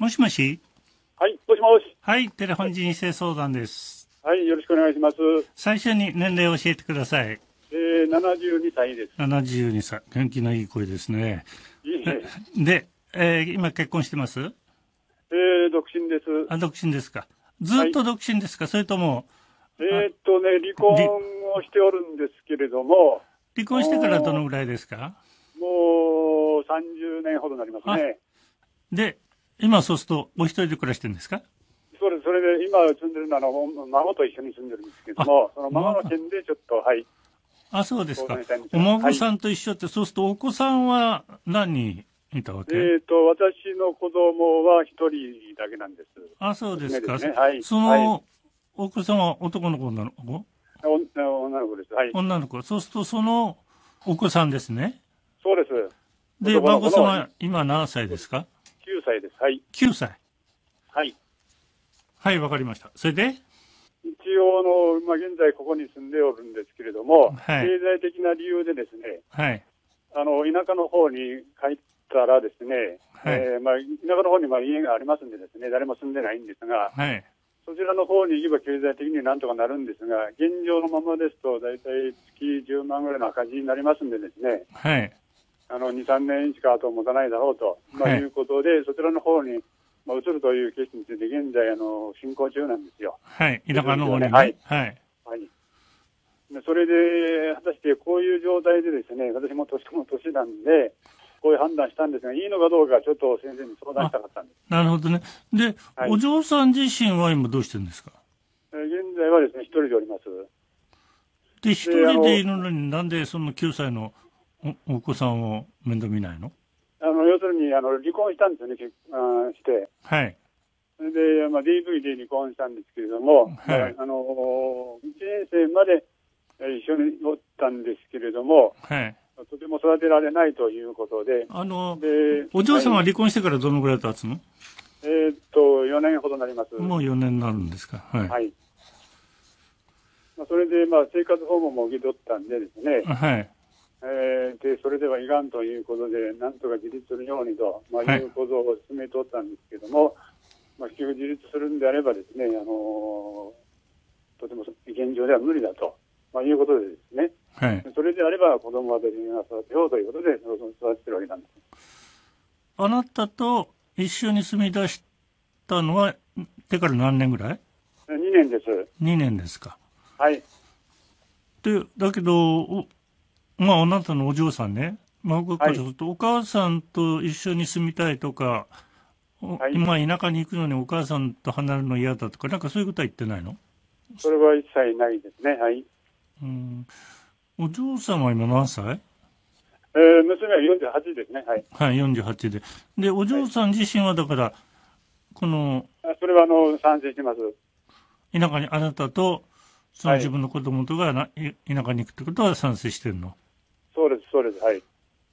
もしもし。 はい、もしもし。 はい、テレフォン人生相談です。 はい、よろしくお願いします。 最初に年齢を教えてください。 72歳です。 72歳。元気のいい声ですね。 いいね。 で、今結婚してます？ 独身です。 独身ですか。ずっと独身ですか、それとも。 離婚をしておるんですけれども。 離婚してからどのぐらいですか？ もう30年ほどになりますね。 で、今そうするとお一人で暮らしてるんですか？ それで今住んでるのは孫と一緒に住んでるんですけども、その孫の件でちょっと、はい。 そうですか。お孫さんと一緒って、そうするとお子さんは何人いたわけ？ 私の子供は一人だけなんです。 そうですか。 ね、はい。 その、お子さんは男の子女の子？ 女の子です。はい。 女の子。そうするとそのお子さんですね。 そうです。 で、孫さんは今何歳ですか ？9歳です。はい。 9歳。 はい。 はい、わかりました。それで一応現在ここに住んでおるんですけれども、 はい、 経済的な理由でですね、 はい。 田舎の方に帰ったらですね、 はい、 田舎の方に家がありますんでですね、誰も住んでないんですが、 はい。 そちらの方に行けば経済的になんとかなるんですが、現状のままですと、だいたい月10万ぐらいの赤字になりますんでですね、 はい。 2、3年しか後を持たないだろうと、いうことで、そちらの方に、移るというケースについて現在、進行中なんですよ。 はい。田舎の方にね。 はい。 はい。 はい。それで、果たしてこういう状態でですね、私も年なんで、こういう判断したんですが、いいのかどうかちょっと先生に相談したかったんです。 なるほどね。で、はい、お嬢さん自身は今どうしてるんですか？ 現在はですね、一人でおります。 で、一人でいるのになんでその9歳のお子さんを面倒見ないの？ 要するに、離婚したんですよね、して。 はい。 それで、DV で離婚したんですけれども、はい。1年生まで一緒におったんですけれども、 はい。 とても育てられないということで。 お嬢さんは離婚してからどのぐらい経つの ？4年ほどになります。 もう4年になるんですか。はい。 はい。それで、生活保護も受け取ったんでですね。 はい。 で、それではいかんということで、なんとか自立するようにと、いうことを進めとったんですけども、結局自立するんであればですね、とても現状では無理だと、いうことでですね、はい、それであれば子供は別に育てようということで、育ててるわけなんです。 あなたと一緒に住み出したのは、手から何年ぐらい ？2年です。 2年ですか。 はい。 で、だけど、あなたのお嬢さんね、僕からすると、お母さんと一緒に住みたいとか、はい、今田舎に行くのにお母さんと離れるの嫌だとか、なんかそういうことは言ってないの？ それは一切ないですね。はい。 お嬢さんは今何歳？ 娘は48ですね。はい。 はい、48で。で、お嬢さん自身はだから、それは賛成してます。 田舎に、あなたと、その自分の子供とが田舎に行くってことは賛成してるの？ そうです、そうです。はい。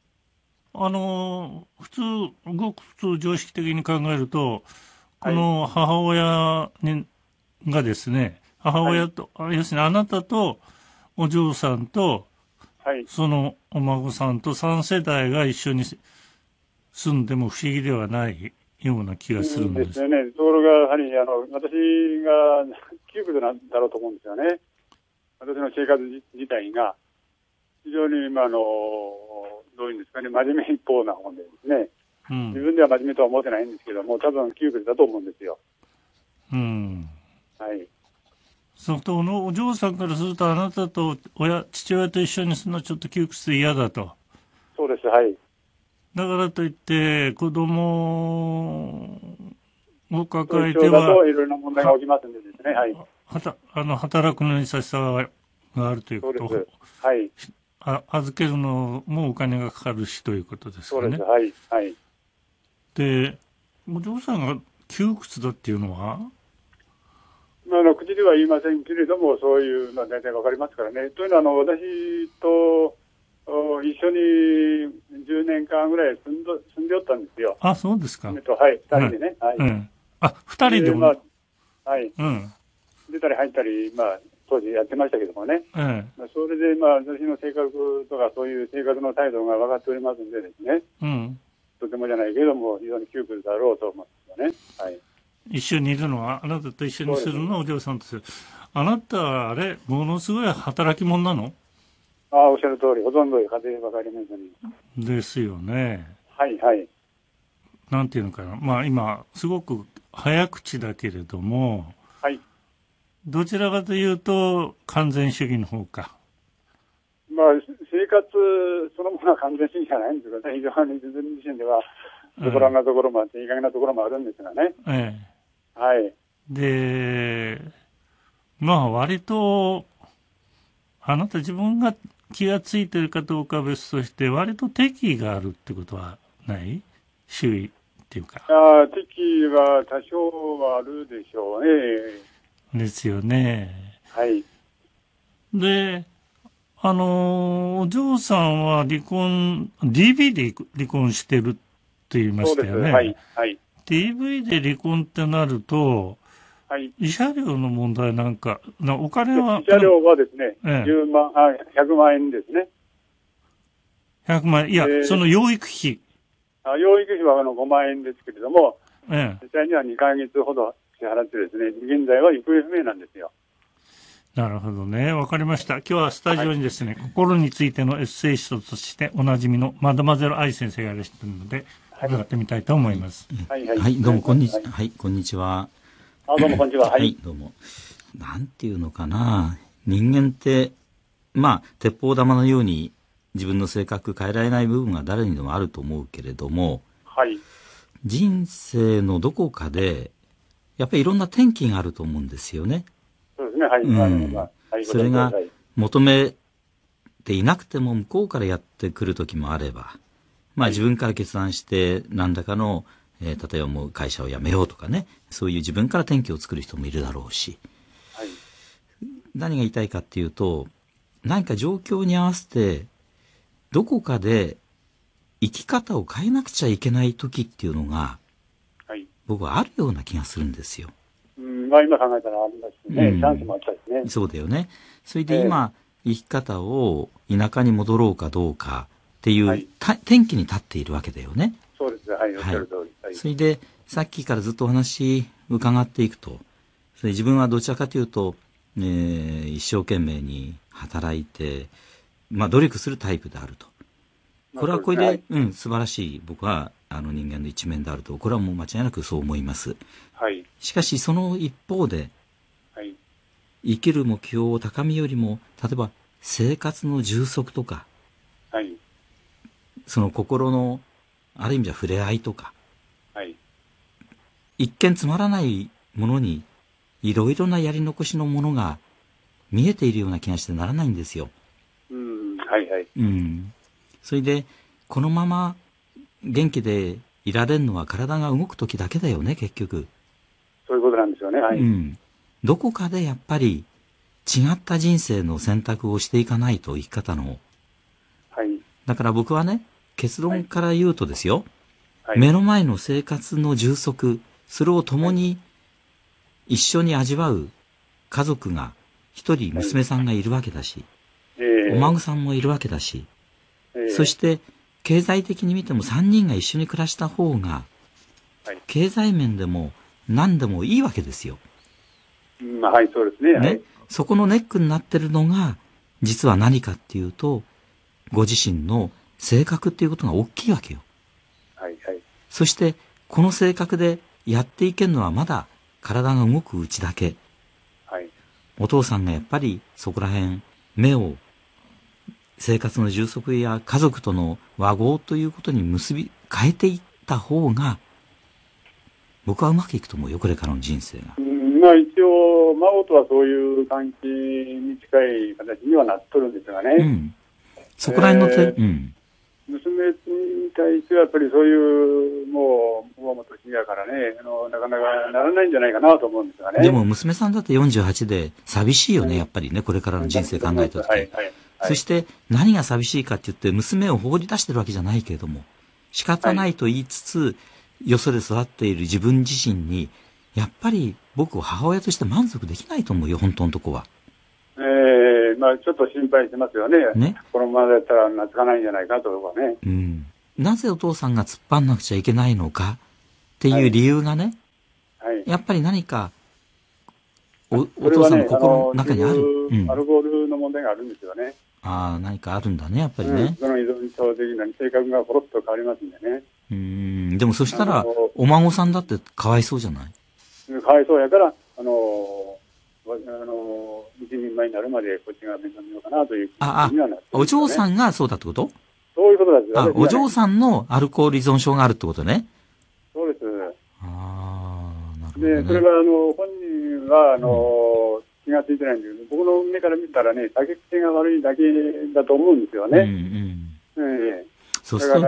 普通、ごく普通常識的に考えると、この母親がですね、母親と、要するにあなたとお嬢さんと、そのお孫さんと3世代が一緒に住んでも不思議ではないような気がするんです。 ですよね。ところが、やはり、私が窮屈なんだろうと思うんですよね。私の生活自体が、非常に、どういうんですかね、真面目一方な本でですね、自分では真面目とは思ってないんですけども、多分窮屈だと思うんですよ。はい。 そのお嬢さんからすると、あなたと父親と一緒にするのはちょっと窮屈で嫌だと。 そうです、はい。 だからといって、子供を抱えては、だといろいろな問題が起きますんでですね、はい。 働くのに差し障があるということを、 はい。 預けるのもお金がかかるしということですよね。 そうです、はい、はい。 で、お嬢さんが窮屈だっていうのは口では言いませんけれども、そういうのは大体わかりますからね。というのは、私と一緒に10年間ぐらい住んでおったんですよ。 そうですか。 はい、2人でね。はい。 2人でも、 はい。出たり入ったり、当時やってましたけどもね。それで、私の性格とか、そういう生活の態度が分かっておりますんでですね。 とてもじゃないけども、非常に窮屈だろうと思うんですよね。はい。 一緒にいるのは、あなたと一緒にするのはお嬢さんです。あなたはあれ、ものすごい働き者なの？ ああ、おっしゃる通り、ほとんど家庭ばかりめずに。 ですよね。 はいはい。 なんていうのかな。まあ今、すごく早口だけれども、 はい。 どちらかというと、完全主義の方か。 まあ、生活そのものは完全主義じゃないんですけどね、非常に自分自身では、ズボラなところもあって、いい加減なところもあるんですがね。 ええ。 はい。 で、まあ割と、あなた自分が気がついてるかどうかは別として、割と敵意があるってことはない？周囲っていうか。 ああ、敵意は多少はあるでしょうね。 ですよね。 はい。 で、お嬢さんは離婚、DV で離婚してるって言いましたよね。 そうです。はい。はい。 DV で離婚ってなると、 はい。 慰謝料の問題なんか、お金は、 慰謝料はですね、 ええ、 100万円ですね。 100万円。いや、その養育費。 養育費は5万円ですけれども、 ええ、 実際には2ヶ月ほど支払ってですね、現在は行方不明なんですよ。 なるほどね。わかりました。今日はスタジオにですね、はい、心についてのエッセイストとしておなじみのマドマゼル愛先生がいらっしゃるので、伺ってみたいと思います。 はい、はい、はい、どうもこんにちは。はい、こんにちは。 どうもこんにちは。 はい、どうも。なんていうのかな。人間って、まあ、鉄砲玉のように自分の性格変えられない部分が誰にでもあると思うけれども、 はい。 人生のどこかで、やっぱりいろんな転機があると思うんですよね。 そうですね、はい。 はい、それが求めていなくても向こうからやってくる時もあれば、まあ自分から決断して何らかの、例えばもう会社を辞めようとかね、そういう自分から転機を作る人もいるだろうし、 はい、 何が言いたいかっていうと、何か状況に合わせてどこかで生き方を変えなくちゃいけない時っていうのが、はい、僕はあるような気がするんですよ。 まあ今考えたらありますね。チャンスもあったですね。 そうだよね。それで今、生き方を田舎に戻ろうかどうかっていう、はい、転機に立っているわけだよね。 そうですね。はい、おっしゃる通り。はい、 それで、さっきからずっとお話伺っていくと、それ自分はどちらかというと、一生懸命に働いて、まあ努力するタイプであると。これはこれで、はい、素晴らしい、僕は人間の一面であると、これはもう間違いなくそう思います。 はい。 しかしその一方で、はい、生きる目標を高みよりも、例えば生活の充足とか、はい、その心のある意味じゃ触れ合いとか、はい、一見つまらないものにいろいろなやり残しのものが見えているような気がしてならないんですよ。 はいはい。 それでこのまま元気でいられるのは体が動く時だけだよね、結局。 そういうことなんですよね。はい。 どこかでやっぱり違った人生の選択をしていかないと、生き方の。はい。だから僕はね、結論から言うとですよ、はい、目の前の生活の充足、それを共に一緒に味わう家族が一人娘さんがいるわけだし、お孫さんもいるわけだし、そして経済的に見ても3人が一緒に暮らした方が、経済面でも何でもいいわけですよ。 はい、そうですね。 ね、そこのネックになってるのが、実は何かっていうと、ご自身の性格っていうことが大きいわけよ。 はいはい。 そして、この性格でやっていけるのはまだ体が動くうちだけ。はい。お父さんがやっぱりそこら辺、目を生活の充足や家族との和合ということに変えていった方が、僕はうまくいくと思うよ、これからの人生が。 まあ一応、孫とはそういう関係に近い形にはなっとるんですがね。 そこら辺の娘に対してはやっぱりそういう、もう、もとしやからね、なかなかならないんじゃないかなと思うんですがね。 でも娘さんだって48で寂しいよね、やっぱりね、これからの人生考えたとき。そして何が寂しいかって言って娘を放り出してるわけじゃないけれども、仕方ないと言いつつ、よそで育っている自分自身に、やっぱり僕は母親として満足できないと思うよ、本当のとこは。 まあちょっと心配してますよね。ね。このままだったら懐かないんじゃないかとかね。 なぜお父さんが突っ張んなくちゃいけないのかっていう理由がね、 はい。 やっぱり何か、お父さんの心の中にある。 アルコールの問題があるんですよね。 ああ、何かあるんだね、やっぱりね。 その依存症的な性格がコロッと変わりますんでね。 でもそしたら、お孫さんだってかわいそうじゃない？ かわいそうやから、一人前になるまでこっちが面倒見ようかなという気にはなって、ね。 お嬢さんがそうだってこと？ そういうことですよね。 お嬢さんのアルコール依存症があるってことね。 そうです。 ああ、なるほど、ね。 で、それが、本人は、気がついてないんですけど、僕の目から見たらね、酒癖が悪いだけだと思うんですよね。 そうだから、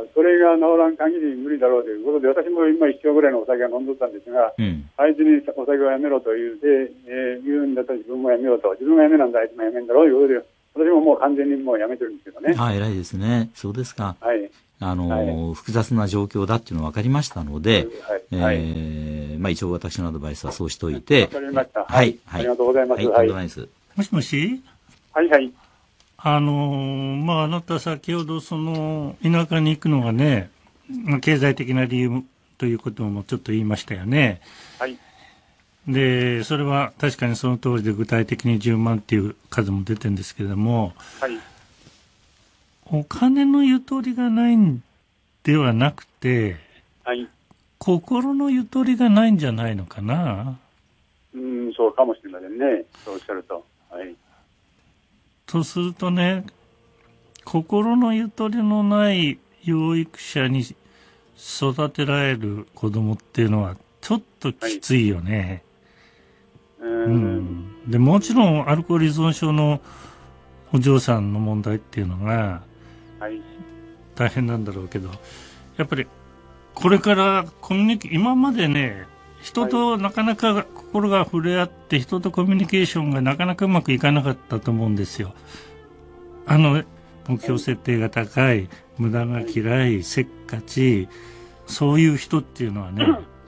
それが治らん限り無理だろうということで、私も今一升ぐらいのお酒を飲んどったんですが、あいつにお酒をやめろと言うんだったら自分もやめようと。自分がやめなんだ、あいつもやめんだろうということで、私ももう完全にもうやめてるんですけどね。 偉いですね。そうですか。 はい。 複雑な状況だっていうのは分かりましたので、一応私のアドバイスはそうしておいて。 分かりました。 はい。 ありがとうございます。 とんでもないです。 もしもし？ はいはい。 あなた先ほど田舎に行くのがね、経済的な理由ということもちょっと言いましたよね。 はい。 で、それは確かにその通りで具体的に10万っていう数も出てるんですけれども、 はい。 お金のゆとりがないんではなくて、 はい。 心のゆとりがないんじゃないのかな。 そうかもしれませんね。そうおっしゃると。はい。 とするとね、心のゆとりのない養育者に育てられる子供っていうのはちょっときついよね。で、もちろんアルコール依存症のお嬢さんの問題っていうのが大変なんだろうけど、やっぱりこれから今までね、人となかなか心が触れ合って人とコミュニケーションがなかなかうまくいかなかったと思うんですよ。目標設定が高い、無駄が嫌い、せっかち、そういう人っていうのはね、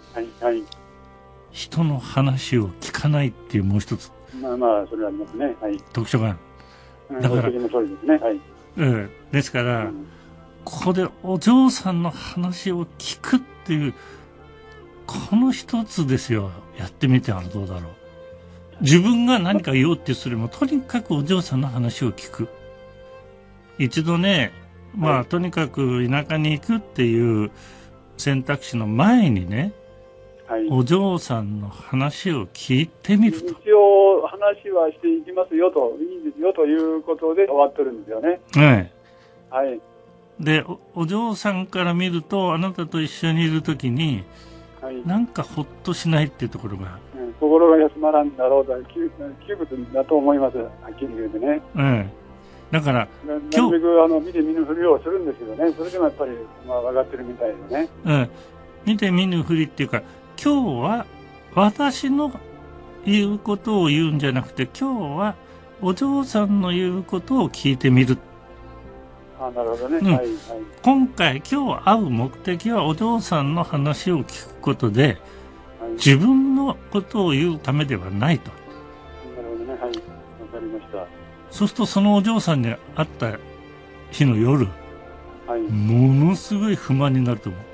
人の話を聞かないっていうもう一つ。 それはありますね。はい。 特徴がある。だから、ですから、ここでお嬢さんの話を聞くっていう、この一つですよ。やってみてはどうだろう。自分が何か言おうってするよりも、とにかくお嬢さんの話を聞く。一度ね、とにかく田舎に行くっていう選択肢の前にね、お嬢さんの話を聞いてみると。 一応話はしていきますよと、いいんですよということで終わってるんですよね。はい。 で、お嬢さんから見ると、あなたと一緒にいるときに、なんかほっとしないっていうところが、 心が休まらんだろうと、窮屈だと思います。はっきり言うてね。 だからなるべく見て見ぬふりをするんですけどね、それでもやっぱり分かってるみたいでね。 見て見ぬふりっていうか、今日は私の言うことを言うんじゃなくて、今日はお嬢さんの言うことを聞いてみる。 なるほどね。 今日会う目的はお嬢さんの話を聞くことで、自分のことを言うためではないと。 なるほどね。わかりました。 そうするとそのお嬢さんに会った日の夜、ものすごい不満になると思う。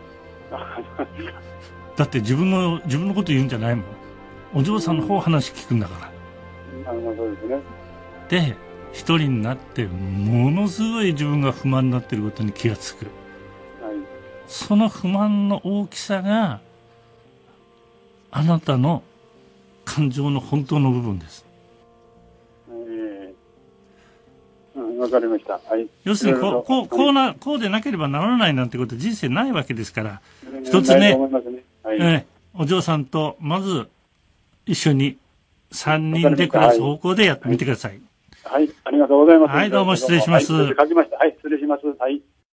だって自分のこと言うんじゃないもん。お嬢さんの方話聞くんだから。 そうですね。 で、一人になってものすごい自分が不満になっていることに気がつく。その不満の大きさがあなたの感情の本当の部分です。 わかりました。 要するにこうでなければならないなんてことは人生ないわけですから、一つね、お嬢さんとまず一緒に3人で暮らす方向でやってみてください。 はい、ありがとうございます。 はい、どうも失礼します。 書きました。はい、失礼します。はい。